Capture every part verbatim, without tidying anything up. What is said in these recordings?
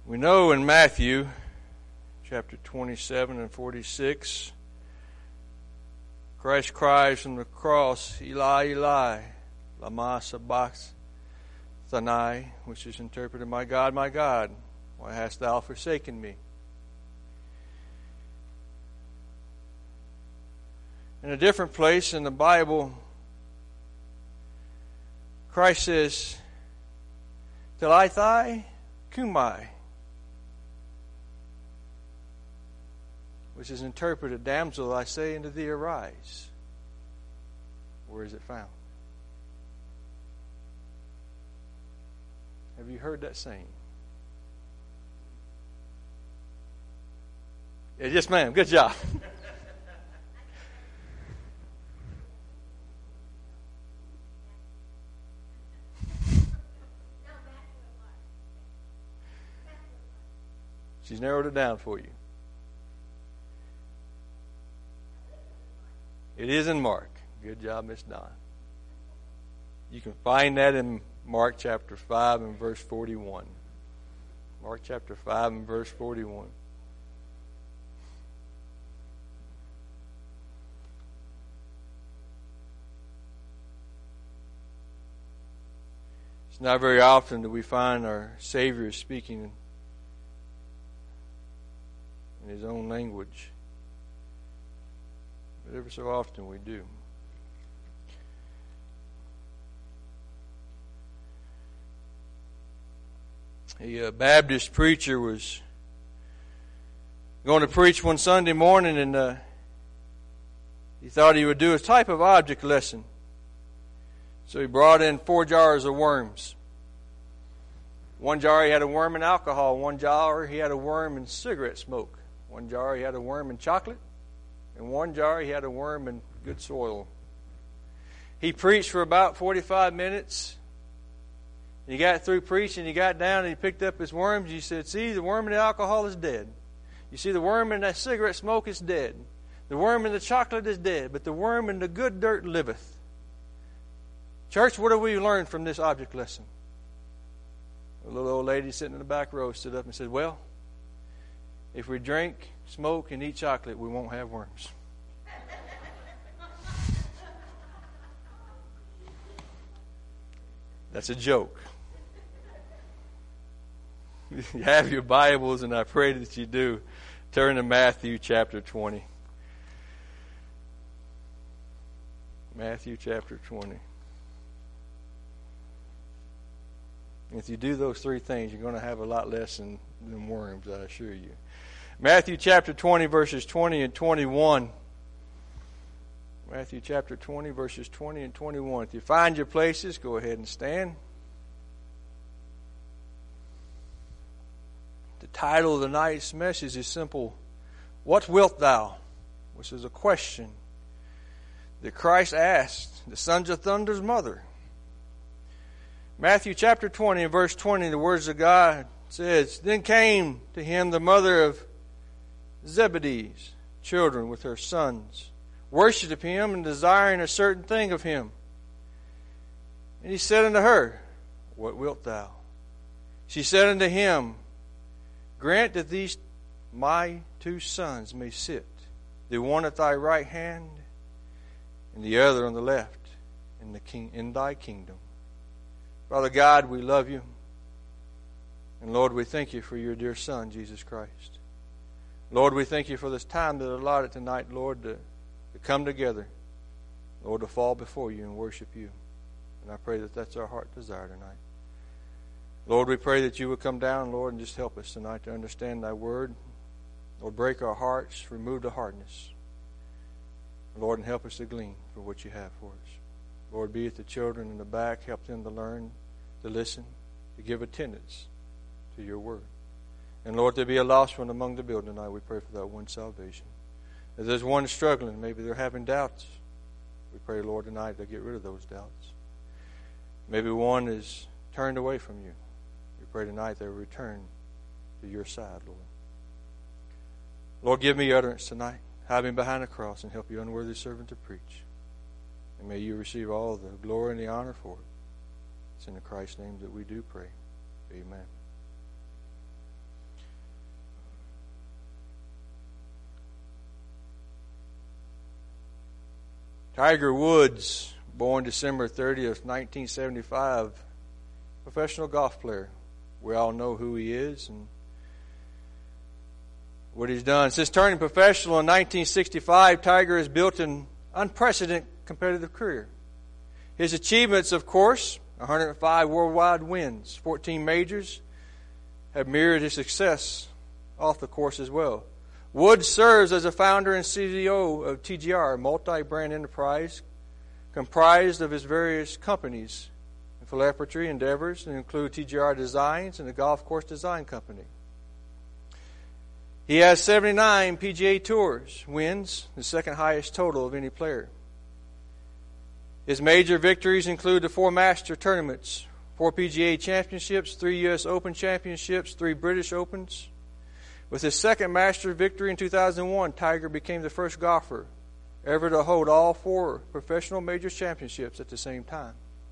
We know in Matthew chapter twenty-seven and forty-six, Christ cries from the cross, Eli, Eli, lama sabachthani, which is interpreted, My God, my God, why hast thou forsaken me? In a different place in the Bible, Christ says, Talitha kumai, which is interpreted, Damsel, I say unto thee, arise. Where is it found? Have you heard that saying? Yeah, yes, ma'am. Good job. She's narrowed it down for you. It is in Mark. Good job, Miss Don. You can find that in Mark chapter five and verse forty-one. Mark chapter five and verse forty-one. It's not very often that we find our Savior speaking in His own language. But ever so often we do. A uh, Baptist preacher was going to preach one Sunday morning, and uh, he thought he would do a type of object lesson. So he brought in four jars of worms. One jar he had a worm in alcohol. One jar he had a worm in cigarette smoke. One jar he had a worm in chocolate. In one jar, he had a worm in good soil. He preached for about forty-five minutes. He got through preaching, he got down and he picked up his worms. He said, see, the worm in the alcohol is dead. You see, the worm in that cigarette smoke is dead. The worm in the chocolate is dead, but the worm in the good dirt liveth. Church, what have we learned from this object lesson? A little old lady sitting in the back row stood up and said, well, if we drink, smoke, and eat chocolate, we won't have worms. That's a joke. You have your Bibles, and I pray that you do. Turn to Matthew chapter twenty. Matthew chapter twenty. If you do those three things, you're going to have a lot less than, than worms, I assure you. Matthew chapter twenty, verses twenty and twenty-one. Matthew chapter twenty, verses twenty and twenty-one. If you find your places, go ahead and stand. The title of the night's message is simple, What wilt thou? Which is a question that Christ asked the sons of thunder's mother. Matthew chapter twenty and verse twenty, the words of God says, Then came to him the mother of Zebedee's children with her sons, worshipped him and desiring a certain thing of him. And he said unto her, What wilt thou? She said unto him, Grant that these my two sons may sit, the one at thy right hand, and the other on the left, in the king in thy kingdom. Father God, we love you. And Lord, we thank you for your dear Son, Jesus Christ. Lord, we thank you for this time that allotted tonight, Lord, to, to come together, Lord, to fall before you and worship you. And I pray that that's our heart desire tonight. Lord, we pray that you would come down, Lord, and just help us tonight to understand thy word. Lord, break our hearts, remove the hardness. Lord, and help us to glean for what you have for us. Lord, be it the children in the back, help them to learn, to listen, to give attendance to your word. And Lord, there be a lost one among the building tonight. We pray for that one salvation. If there's one struggling, maybe they're having doubts, we pray, Lord, tonight to get rid of those doubts. Maybe one is turned away from you. We pray tonight they will return to your side, Lord. Lord, give me utterance tonight. Hide me behind the cross and help your unworthy servant to preach. And may you receive all the glory and the honor for it. It's in the Christ's name that we do pray. Amen. Tiger Woods, born December thirtieth, nineteen seventy-five, professional golf player. We all know who he is and what he's done. Since turning professional in nineteen sixty-five, Tiger has built an unprecedented competitive career. His achievements, of course, one hundred five worldwide wins, fourteen majors, have mirrored his success off the course as well. Woods serves as a founder and C E O of T G R, a multi-brand enterprise comprised of his various companies and philanthropy endeavors, and include T G R Designs and the Golf Course Design Company. He has seventy-nine P G A Tours wins, the second highest total of any player. His major victories include the four Master tournaments, four P G A championships, three U S Open championships, three British Opens. With his second Master victory in two thousand one, Tiger became the first golfer ever to hold all four professional major championships at the same time.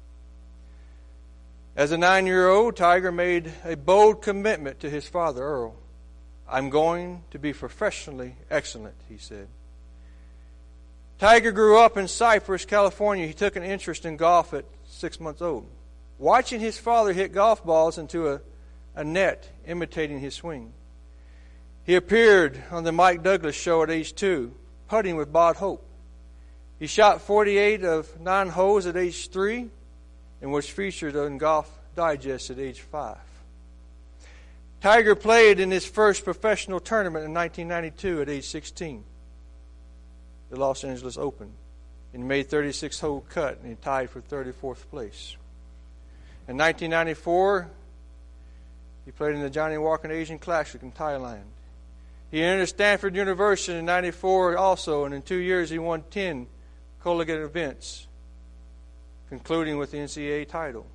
As a nine-year-old, Tiger made a bold commitment to his father, Earl. "I'm going to be professionally excellent," he said. Tiger grew up in Cypress, California. He took an interest in golf at six months old, watching his father hit golf balls into a, a net, imitating his swing. He appeared on the Mike Douglas show at age two, putting with Bob Hope. He shot forty-eight of nine holes at age three and was featured on Golf Digest at age five. Tiger played in his first professional tournament in nineteen ninety-two at age sixteen, the Los Angeles Open, and made thirty-six hole cut, and he tied for thirty-fourth place. In nineteen ninety-four, he played in the Johnny Walker Asian Classic in Thailand. He entered Stanford University in ninety-four also, and in two years he won ten collegiate events, concluding with the N C double A title.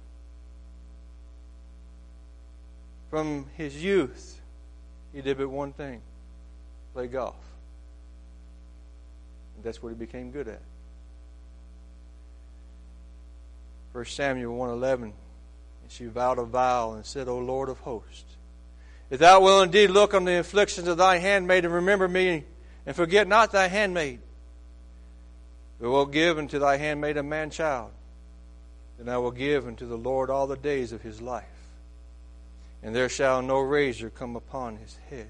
From his youth, he did but one thing: play golf. And that's what he became good at. First Samuel one eleven, and she vowed a vow and said, "O Lord of hosts, if thou wilt indeed look on the afflictions of thy handmaid, and remember me, and forget not thy handmaid, but wilt give unto thy handmaid a man child, then I will give unto the Lord all the days of his life, and there shall no razor come upon his head."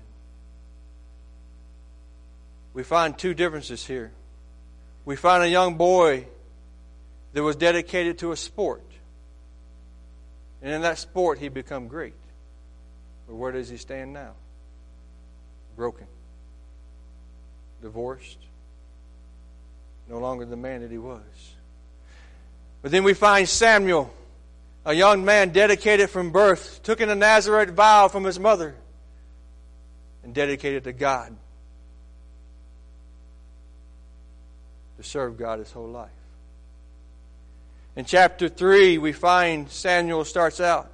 We find two differences here. We find a young boy that was dedicated to a sport, and in that sport he became great. But where does he stand now? Broken. Divorced. No longer the man that he was. But then we find Samuel, a young man dedicated from birth, took in a Nazarite vow from his mother, and dedicated to God, to serve God his whole life. In chapter three, we find Samuel starts out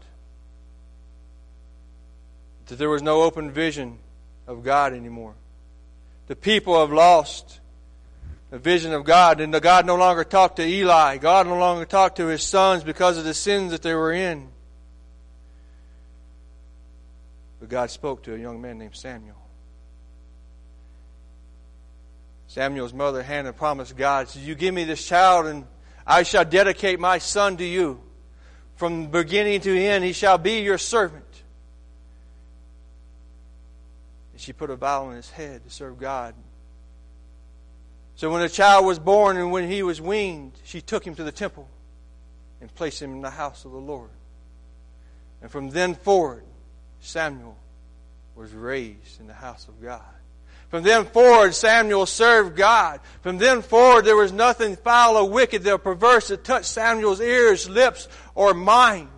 that there was no open vision of God anymore. The people have lost the vision of God, and God no longer talked to Eli. God no longer talked to his sons because of the sins that they were in. But God spoke to a young man named Samuel. Samuel's mother, Hannah, promised God, "You give me this child, and I shall dedicate my son to you. From beginning to end, he shall be your servant." And she put a vow on his head to serve God. So when the child was born and when he was weaned, she took him to the temple and placed him in the house of the Lord. And from then forward, Samuel was raised in the house of God. From then forward, Samuel served God. From then forward, there was nothing foul or wicked or perverse that touched Samuel's ears, lips, or mind.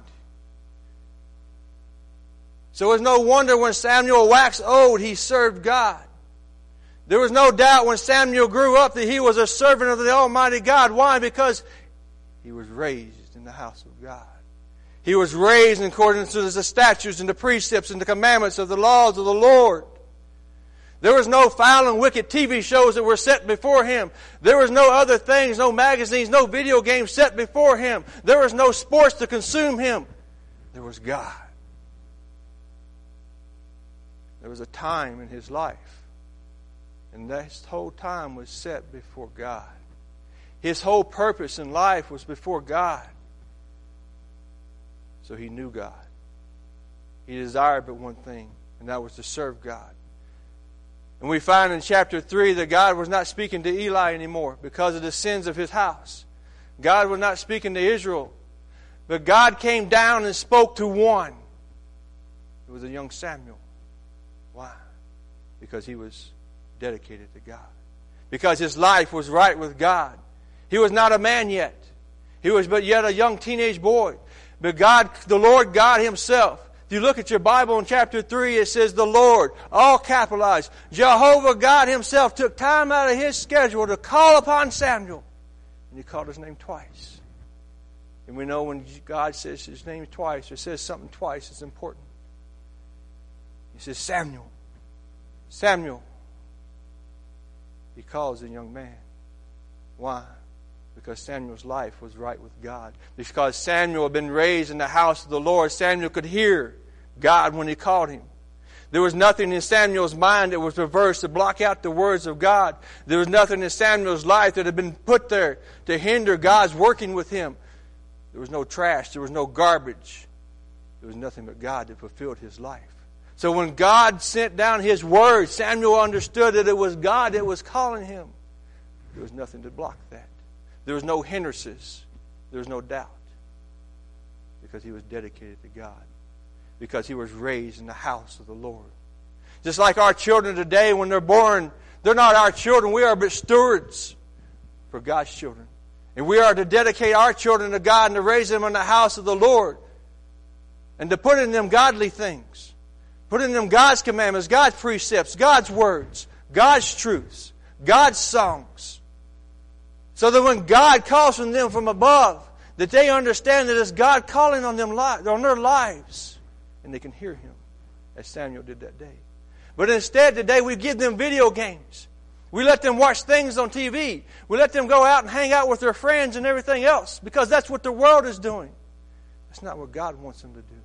So it was no wonder when Samuel waxed old, he served God. There was no doubt when Samuel grew up that he was a servant of the Almighty God. Why? Because he was raised in the house of God. He was raised in accordance to the statutes and the precepts and the commandments of the laws of the Lord. There was no foul and wicked T V shows that were set before him. There was no other things, no magazines, no video games set before him. There was no sports to consume him. There was God. There was a time in his life, and that whole time was set before God. His whole purpose in life was before God. So he knew God. He desired but one thing, and that was to serve God. And we find in chapter three that God was not speaking to Eli anymore because of the sins of his house. God was not speaking to Israel. But God came down and spoke to one. It was a young Samuel. Why? Because he was dedicated to God. Because his life was right with God. He was not a man yet. He was but yet a young teenage boy. But God, the Lord God Himself, if you look at your Bible in chapter three, it says the Lord, all capitalized. Jehovah God Himself took time out of His schedule to call upon Samuel. And He called his name twice. And we know when God says His name twice, or says something twice, it's important. He says, Samuel. Samuel. He calls a young man. Why? Because Samuel's life was right with God. Because Samuel had been raised in the house of the Lord, Samuel could hear God when He called him. There was nothing in Samuel's mind that was perverse to block out the words of God. There was nothing in Samuel's life that had been put there to hinder God's working with him. There was no trash. There was no garbage. There was nothing but God that fulfilled his life. So when God sent down His word, Samuel understood that it was God that was calling him. There was nothing to block that. There was no hindrances. There was no doubt. Because he was dedicated to God. Because he was raised in the house of the Lord. Just like our children today, when they're born, they're not our children. We are but stewards for God's children. And we are to dedicate our children to God and to raise them in the house of the Lord. And to put in them godly things. Put in them God's commandments, God's precepts, God's words, God's truths, God's songs. So that when God calls on them from above, that they understand that it's God calling on them on their lives. And they can hear Him, as Samuel did that day. But instead today we give them video games. We let them watch things on T V. We let them go out and hang out with their friends and everything else. Because that's what the world is doing. That's not what God wants them to do.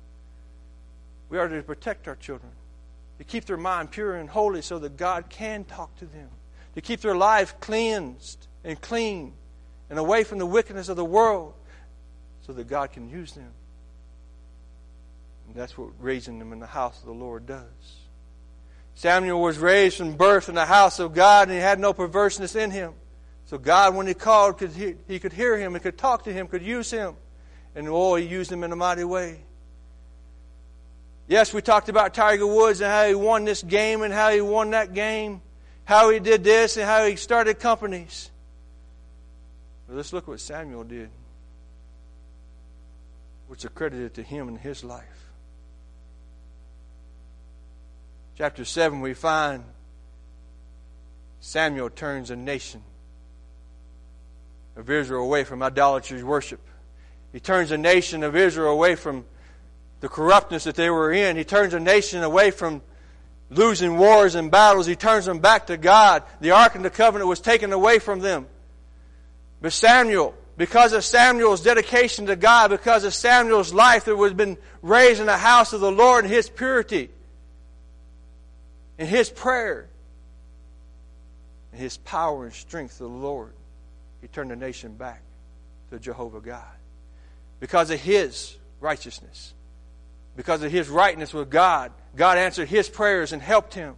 We are to protect our children. To keep their mind pure and holy so that God can talk to them. To keep their life cleansed and clean and away from the wickedness of the world so that God can use them. And that's what raising them in the house of the Lord does. Samuel was raised from birth in the house of God, and he had no perverseness in him. So God, when He called, could he, he could hear him, He could talk to him, could use him. And oh, He used him in a mighty way. Yes, we talked about Tiger Woods and how he won this game and how he won that game, how he did this and how he started companies. But let's look what Samuel did, what's accredited to him in his life. Chapter seven, we find Samuel turns a nation of Israel away from idolatry worship. He turns a nation of Israel away from the corruptness that they were in. He turns a nation away from losing wars and battles. He turns them back to God. The Ark of the Covenant was taken away from them. But Samuel, because of Samuel's dedication to God, because of Samuel's life that was been raised in the house of the Lord, and his purity, and his prayer, and his power and strength to the Lord, he turned the nation back to Jehovah God. Because of his righteousness, because of his rightness with God, God answered his prayers and helped him.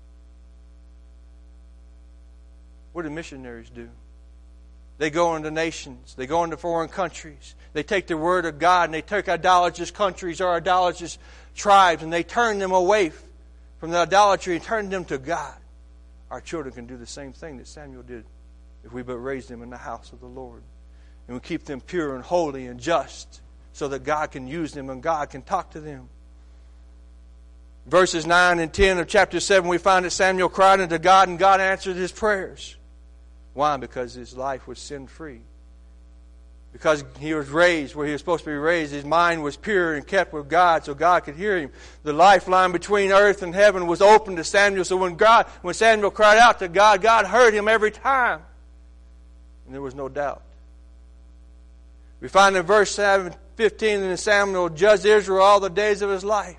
What do missionaries do? They go into nations. They go into foreign countries. They take the word of God and they take idolatrous countries or idolatrous tribes and they turn them away from the idolatry and turn them to God. Our children can do the same thing that Samuel did if we but raise them in the house of the Lord. And we keep them pure and holy and just so that God can use them and God can talk to them. Verses nine and ten of chapter seven, we find that Samuel cried unto God and God answered his prayers. Why? Because his life was sin-free. Because he was raised where he was supposed to be raised. His mind was pure and kept with God so God could hear him. The lifeline between earth and heaven was open to Samuel. So when God, when Samuel cried out to God, God heard him every time. And there was no doubt. We find in verse fifteen that Samuel judged Israel all the days of his life.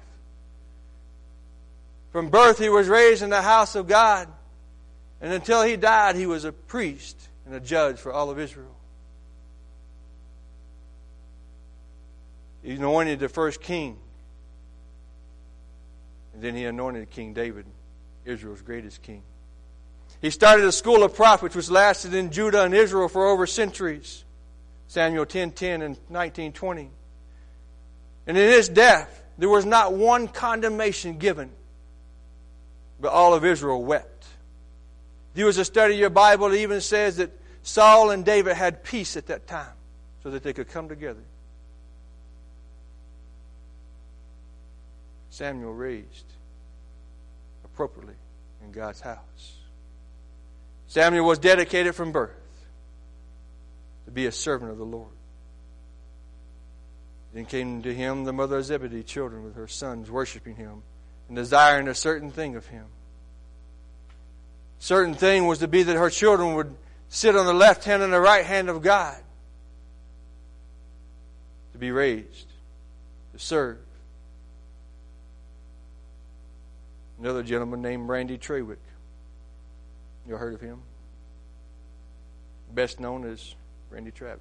From birth he was raised in the house of God. And until he died, he was a priest and a judge for all of Israel. He anointed the first king. And then he anointed King David, Israel's greatest king. He started a school of prophets which lasted in Judah and Israel for over centuries. Samuel ten ten and nineteen twenty. And in his death, there was not one condemnation given, but all of Israel wept. If you was to study your Bible, it even says that Saul and David had peace at that time so that they could come together. Samuel raised appropriately in God's house. Samuel was dedicated from birth to be a servant of the Lord. Then came to him the mother of Zebedee, children with her sons, worshiping him and desiring a certain thing of him. Certain thing was to be that her children would sit on the left hand and the right hand of God, to be raised, to serve. Another gentleman named Randy Trawick. You heard of him? Best known as Randy Travis.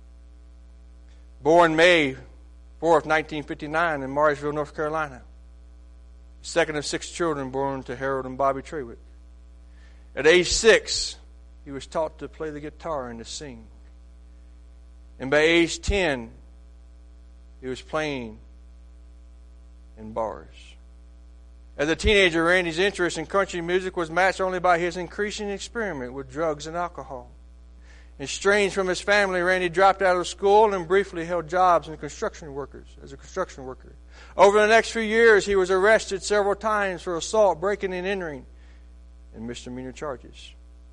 Born May fourth, nineteen fifty-nine in Morrisville, North Carolina. Second of six children born to Harold and Bobby Trawick. At age six, he was taught to play the guitar and to sing. And by age ten, he was playing in bars. As a teenager, Randy's interest in country music was matched only by his increasing experiment with drugs and alcohol. Estranged from his family, Randy dropped out of school and briefly held jobs in construction workers as a construction worker. Over the next few years, he was arrested several times for assault, breaking and entering, and misdemeanor charges.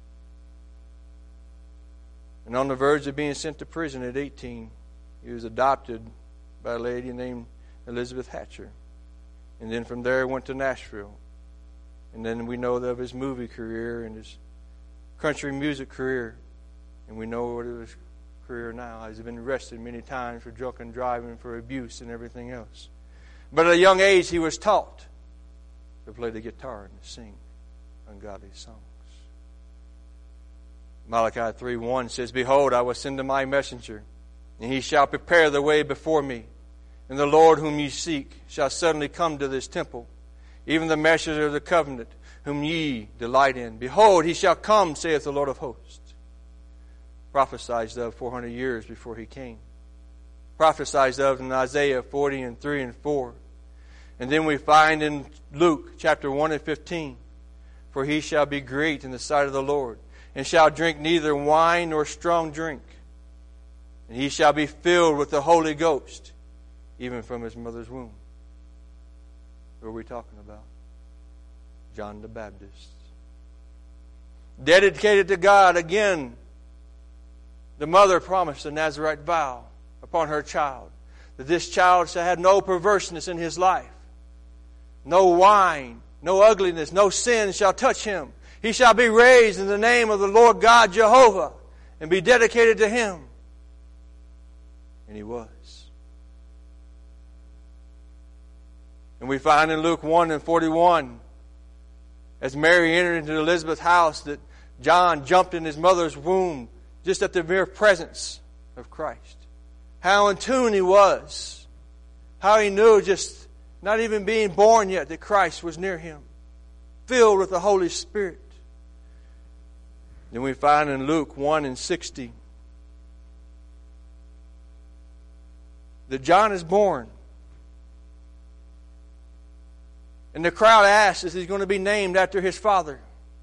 And on the verge of being sent to prison at eighteen, he was adopted by a lady named Elizabeth Hatcher. And then from there went to Nashville. And then we know of his movie career and his country music career. And we know what his career now. He's been arrested many times for drunken driving, for abuse and everything else. But at a young age he was taught to play the guitar and to sing ungodly songs. Malachi three one says, Behold, I will send to my messenger, and he shall prepare the way before me. And the Lord whom ye seek shall suddenly come to this temple, even the messenger of the covenant, whom ye delight in. Behold, he shall come, saith the Lord of hosts. Prophesied of four hundred years before he came. Prophesied of in Isaiah forty and three and four. And then we find in Luke chapter one and fifteen, For he shall be great in the sight of the Lord, and shall drink neither wine nor strong drink. And he shall be filled with the Holy Ghost, even from his mother's womb. Who are we talking about? John the Baptist. Dedicated to God, again, the mother promised a Nazirite vow upon her child, that this child shall have no perverseness in his life. No wine, no ugliness, no sin shall touch him. He shall be raised in the name of the Lord God Jehovah and be dedicated to him. And he was. And we find in Luke one and forty-one, as Mary entered into Elizabeth's house, that John jumped in his mother's womb just at the mere presence of Christ. How in tune he was. How he knew, just not even being born yet, that Christ was near him. Filled with the Holy Spirit. Then we find in Luke one and sixty that John is born. And the crowd asks if he's going to be named after his father.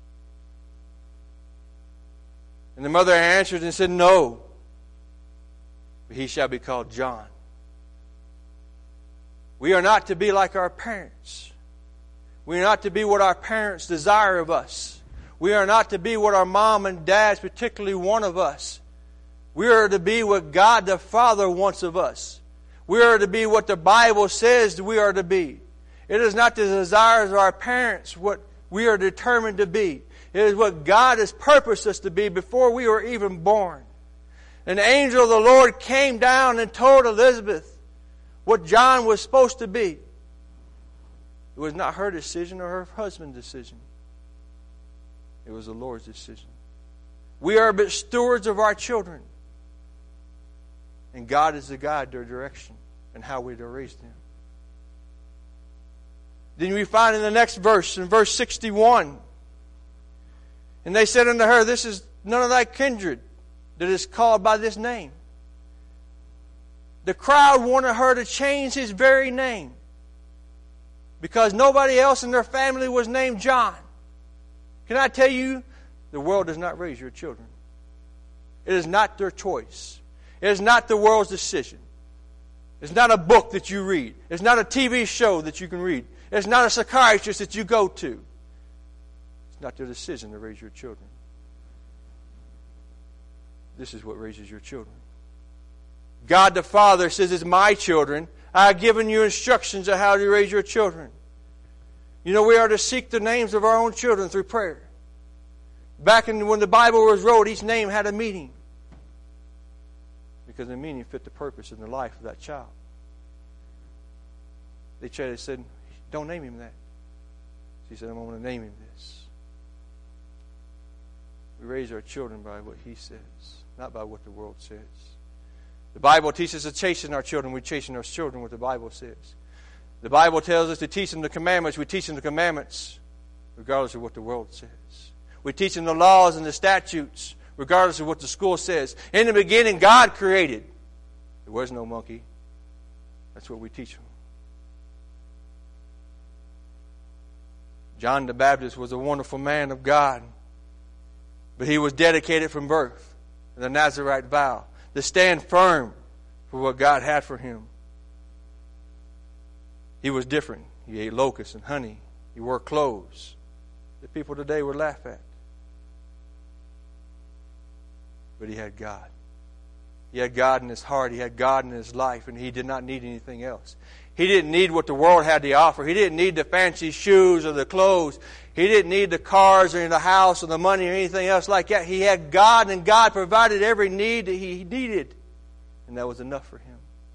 And the mother answered and said, No, but he shall be called John. We are not to be like our parents. We are not to be what our parents desire of us. We are not to be what our mom and dads particularly want of us. We are to be what God the Father wants of us. We are to be what the Bible says we are to be. It is not the desires of our parents what we are determined to be. It is what God has purposed us to be before we were even born. An angel of the Lord came down and told Elizabeth what John was supposed to be. It was not her decision or her husband's decision. It was the Lord's decision. We are but stewards of our children. And God is the guide, their direction, and how we to raise them. Then we find in the next verse, in verse sixty-one, and they said unto her, this is none of thy kindred that is called by this name. The crowd wanted her to change his very name, because nobody else in their family was named John. Can I tell you, the world does not raise your children. It is not their choice. It is not the world's decision. It's not a book that you read. It's not a T V show that you can read. It's not a psychiatrist that you go to. It's not their decision to raise your children. This is what raises your children. God the Father says, it's my children. I have given you instructions on how to raise your children. You know, we are to seek the names of our own children through prayer. Back in when the Bible was wrote, each name had a meaning. Because the meaning fit the purpose in the life of that child. They tried to said, don't name him that. She said, I'm going to name him this. We raise our children by what he says, not by what the world says. The Bible teaches us to chasten our children. We chasten our children what the Bible says. The Bible tells us to teach them the commandments. We teach them the commandments regardless of what the world says. We teach them the laws and the statutes regardless of what the school says. In the beginning, God created. There was no monkey. That's what we teach them. John the Baptist was a wonderful man of God, but he was dedicated from birth to the Nazirite vow to stand firm for what God had for him. He was different. He ate locusts and honey. He wore clothes that people today would laugh at. But he had God. He had God in his heart. He had God in his life, and he did not need anything else. He didn't need what the world had to offer. He didn't need the fancy shoes or the clothes. He didn't need the cars or the house or the money or anything else like that. He had God, and God provided every need that he needed. And that was enough for him.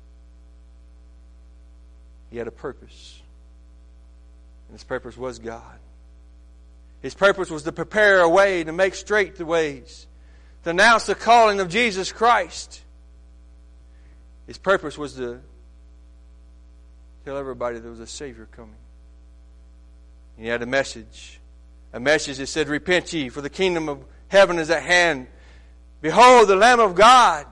He had a purpose. And his purpose was God. His purpose was to prepare a way, to make straight the ways, to announce the calling of Jesus Christ. His purpose was to tell everybody there was a Savior coming. He had a message. A message that said, repent ye, for the kingdom of heaven is at hand. Behold, the Lamb of God.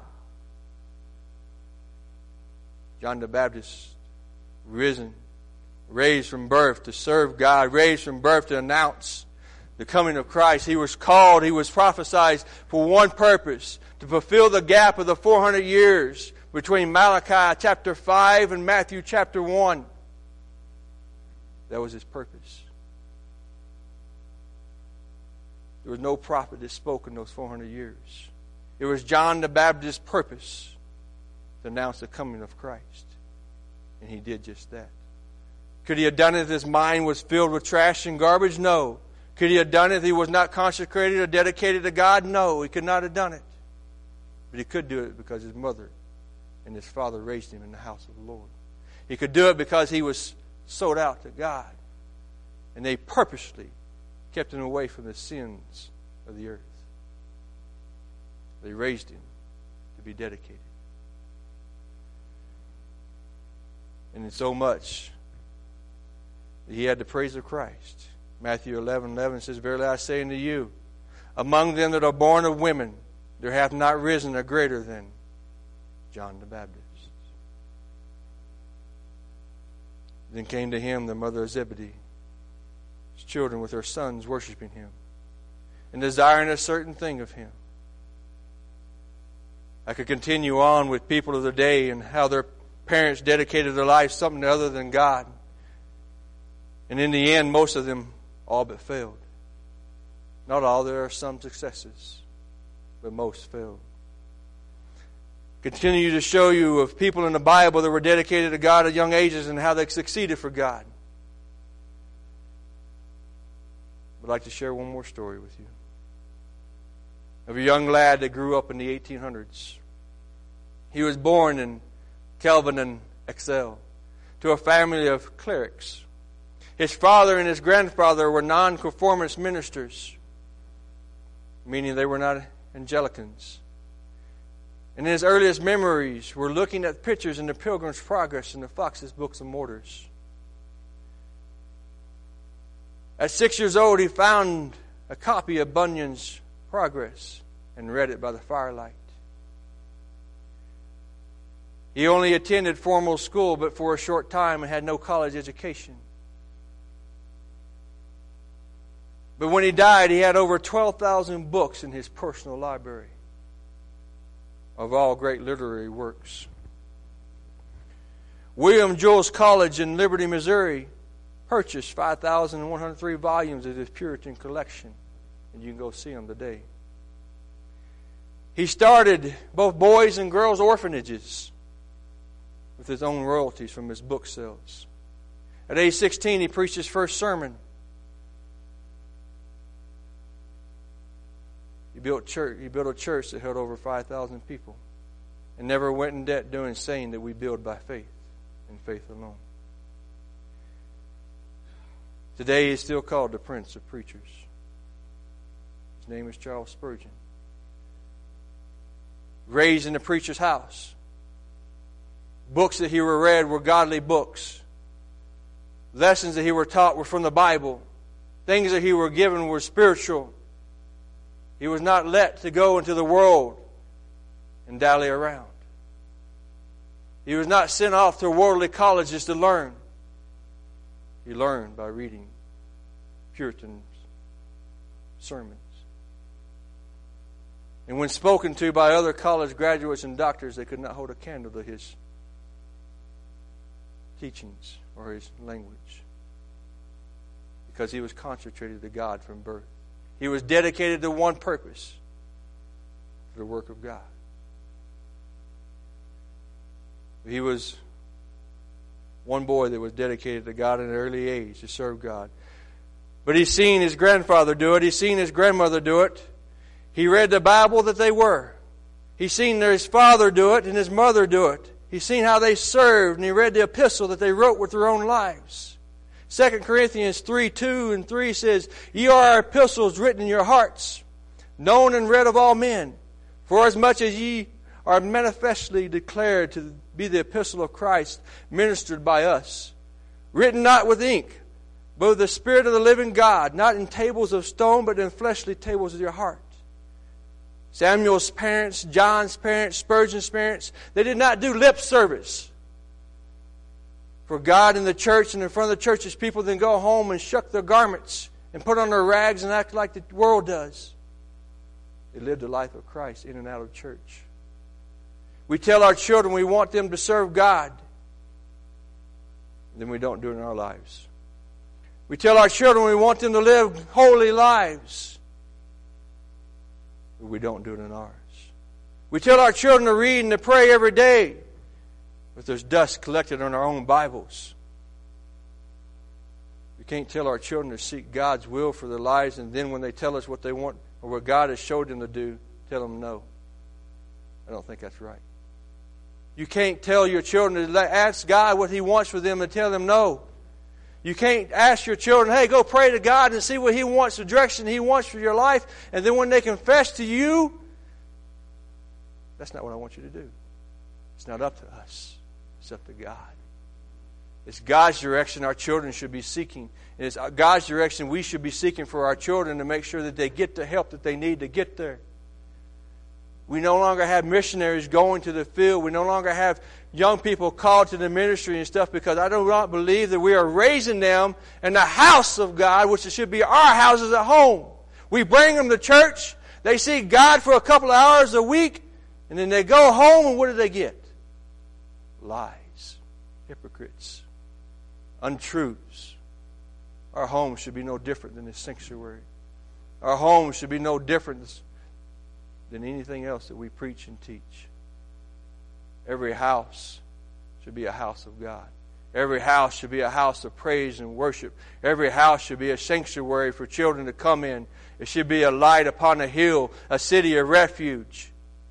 John the Baptist, risen, raised from birth to serve God, raised from birth to announce the coming of Christ. He was called, he was prophesied for one purpose, to fulfill the gap of the four hundred years between Malachi chapter five and Matthew chapter one. That was his purpose. There was no prophet that spoke in those four hundred years. It was John the Baptist's purpose to announce the coming of Christ. And he did just that. Could he have done it if his mind was filled with trash and garbage? No. Could he have done it if he was not consecrated or dedicated to God? No, he could not have done it. But he could do it because his mother and his father raised him in the house of the Lord. He could do it because he was sold out to God. And they purposely kept him away from the sins of the earth. They raised him to be dedicated. And in so much, he had the praise of Christ. Matthew eleven eleven says, verily I say unto you, among them that are born of women, there hath not risen a greater than John the Baptist. Then came to him the mother of Zebedee, his children with her sons worshiping him, and desiring a certain thing of him. I could continue on with people of the day and how their parents dedicated their life something other than God. And in the end, most of them all but failed. Not all, there are some successes, but most failed. Continue to show you of people in the Bible that were dedicated to God at young ages and how they succeeded for God. I'd like to share one more story with you. Of a young lad that grew up in the eighteen hundreds. He was born in Kelvin and Excel to a family of clerics. His father and his grandfather were nonconformist ministers, meaning they were not Angelicans. And in his earliest memories, we're looking at pictures in the Pilgrim's Progress and the Fox's Books of Mortars. At six years old, he found a copy of Bunyan's Progress and read it by the firelight. He only attended formal school, but for a short time and had no college education. But when he died, he had over twelve thousand books in his personal library of all great literary works. William Jules College in Liberty, Missouri, purchased five thousand one hundred three volumes of his Puritan collection, and you can go see them today. He started both boys and girls orphanages with his own royalties from his book sales. At age sixteen, he preached his first sermon. He built church. He built a church that held over five thousand people, and never went in debt doing saying that we build by faith and faith alone. Today, he is still called the Prince of Preachers. His name is Charles Spurgeon. Raised in a preacher's house. Books that he were read were godly books. Lessons that he were taught were from the Bible. Things that he were given were spiritual. He was not let to go into the world and dally around. He was not sent off to worldly colleges to learn. He learned by reading Puritan sermons. And when spoken to by other college graduates and doctors, they could not hold a candle to his teachings or his language, because he was consecrated to God from birth. He was dedicated to one purpose, the work of God. He was one boy that was dedicated to God at an early age to serve God. But he's seen his grandfather do it. He's seen his grandmother do it. He read the Bible that they were. He's seen his father do it and his mother do it. He's seen how they served, and he read the epistle that they wrote with their own lives. Second Corinthians three, two and three says, "Ye are our epistles written in your hearts, known and read of all men. For as much as ye are manifestly declared to be the epistle of Christ, ministered by us, written not with ink, but with the Spirit of the living God, not in tables of stone, but in fleshly tables of your heart." Samuel's parents, John's parents, Spurgeon's parents, they did not do lip service for God in the church and in front of the church's people, then go home and shuck their garments and put on their rags and act like the world does. They lived the life of Christ in and out of church. We tell our children we want them to serve God, then we don't do it in our lives. We tell our children we want them to live holy lives, but we don't do it in ours. We tell our children to read and to pray every day, but there's dust collected on our own Bibles. We can't tell our children to seek God's will for their lives, and then when they tell us what they want or what God has showed them to do, tell them no. I don't think that's right. You can't tell your children to ask God what He wants for them and tell them no. You can't ask your children, hey, go pray to God and see what He wants, the direction He wants for your life, and then when they confess to you, that's not what I want you to do. It's not up to us. It's up to God. It's God's direction our children should be seeking. And it's God's direction we should be seeking for our children to make sure that they get the help that they need to get there. We no longer have missionaries going to the field. We no longer have young people called to the ministry and stuff, because I do not believe that we are raising them in the house of God, which should be our houses at home. We bring them to church. They see God for a couple of hours a week, and then they go home, and what do they get? Lies, hypocrites, untruths. Our home should be no different than this sanctuary. Our home should be no different than anything else that we preach and teach. Every house should be a house of God. Every house should be a house of praise and worship. Every house should be a sanctuary for children to come in. It should be a light upon a hill, a city of refuge.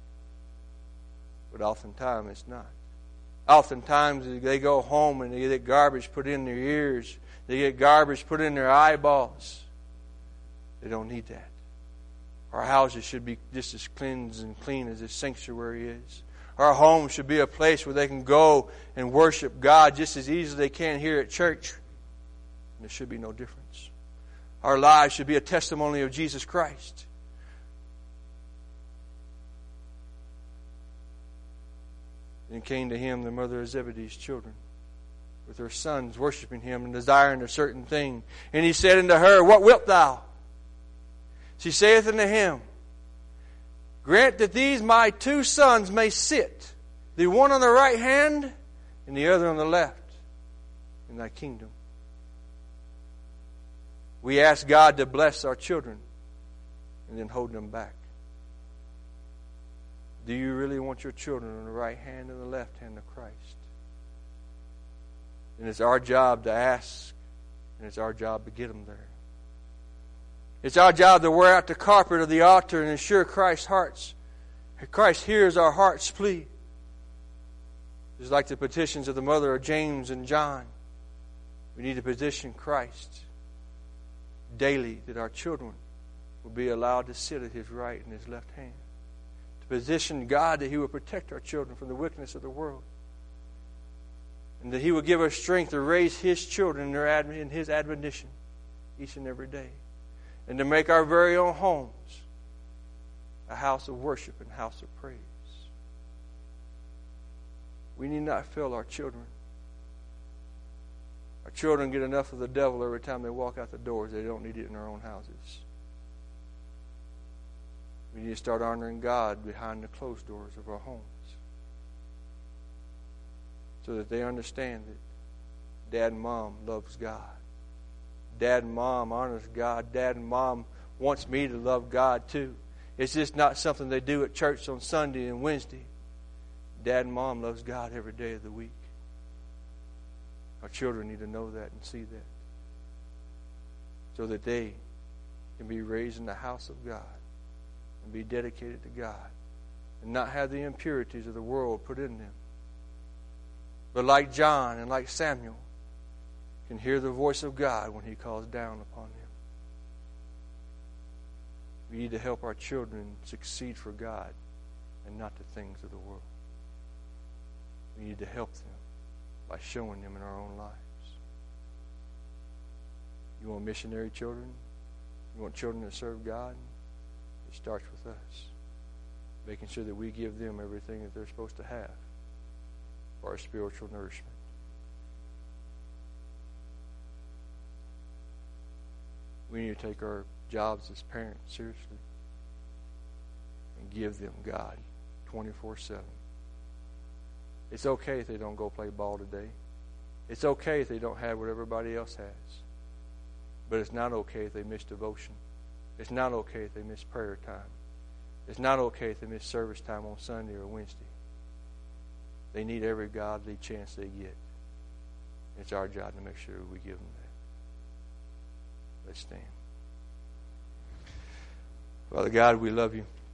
But oftentimes it's not. Oftentimes they go home and they get garbage put in their ears. They get garbage put in their eyeballs. They don't need that. Our houses should be just as cleansed and clean as this sanctuary is. Our home should be a place where they can go and worship God just as easily as they can here at church. And there should be no difference. Our lives should be a testimony of Jesus Christ. Then came to him the mother of Zebedee's children, with her sons worshiping him and desiring a certain thing. And he said unto her, What wilt thou? She saith unto him, Grant that these my two sons may sit, the one on the right hand and the other on the left, in thy kingdom. We ask God to bless our children and then hold them back. Do you really want your children on the right hand and the left hand of Christ? And it's our job to ask, and it's our job to get them there. It's our job to wear out the carpet of the altar and ensure Christ's hearts, Christ hears our heart's plea. Just like the petitions of the mother of James and John, we need to petition Christ daily that our children will be allowed to sit at his right and his left hand. To petition God that he will protect our children from the wickedness of the world. And that he will give us strength to raise his children in, their ad- in his admonition each and every day. And to make our very own homes a house of worship and house of praise. We need not fail our children. Our children get enough of the devil every time they walk out the doors. They don't need it in their own houses. We need to start honoring God behind the closed doors of our homes. So that they understand that Dad and Mom loves God. Dad and Mom honors God. Dad and Mom wants me to love God too. It's just not something they do at church on Sunday and Wednesday. Dad and Mom loves God every day of the week. Our children need to know that and see that. So that they can be raised in the house of God and be dedicated to God and not have the impurities of the world put in them. But like John and like Samuel, can hear the voice of God when he calls down upon them. We need to help our children succeed for God and not the things of the world. We need to help them by showing them in our own lives. You want missionary children? You want children to serve God? It starts with us. Making sure that we give them everything that they're supposed to have for our spiritual nourishment. We need to take our jobs as parents seriously and give them God twenty-four seven. It's okay if they don't go play ball today. It's okay if they don't have what everybody else has. But it's not okay if they miss devotion. It's not okay if they miss prayer time. It's not okay if they miss service time on Sunday or Wednesday. They need every godly chance they get. It's our job to make sure we give them that. Let's stand. Father God, we love you.